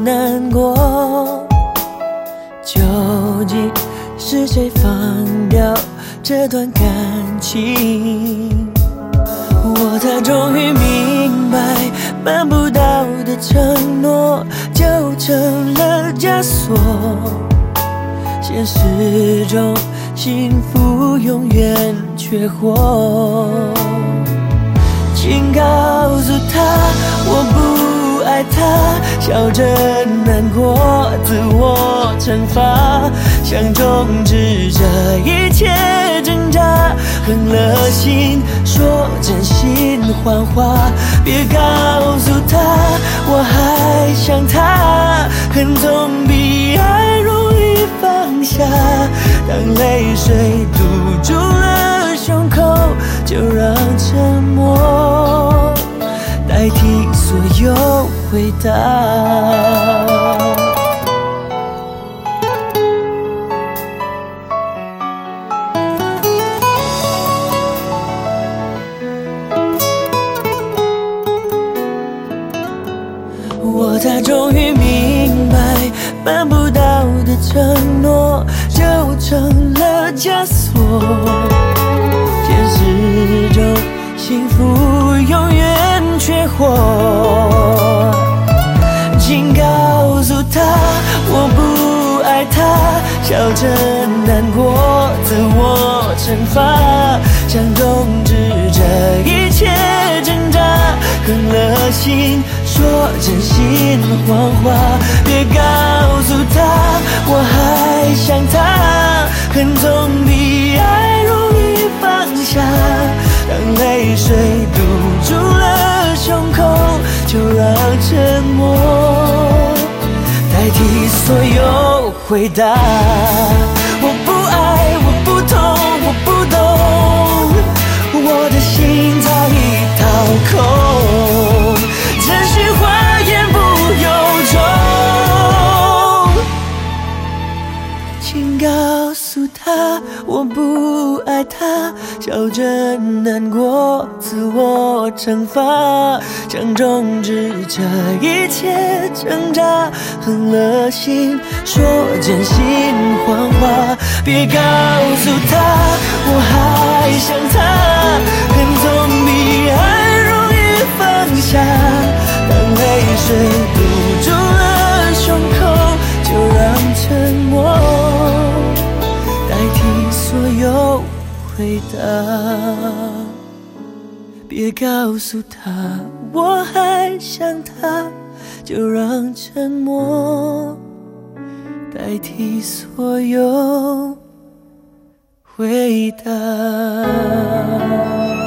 难过。究竟是谁放掉这段感情？我才终于明白，办不到的承诺就成了枷锁。现实中幸福永远缺货。请告诉他我不爱他，笑着难过，自我惩罚，想终止这一切挣扎，狠了心说真心谎话，别告诉他我还想他，恨总比爱容易放下，当泪水堵住了胸口，就让沉默代替所有回答。我才终于明白，办不到的承诺就成了枷锁。现实中幸福永远缺货。请告诉他我不爱他，笑着难过，自我惩罚，想终止这一切挣扎，狠了心说真心谎话，别告诉他我还想他，恨总比爱容易放下，当泪水堵住了胸口，就让沉默代替所有回答。我不爱，我不痛，我不懂，我的心早已掏空，真心话言不由衷。请告诉他我不爱他，笑着难过，自我惩罚，想终止这一切挣扎，狠了心说真心谎话，别告诉他我还想他，恨总比爱容易放下，当泪水堵住了胸口，就让沉默代替所有回答。别告诉他我还想他，就让沉默代替所有回答。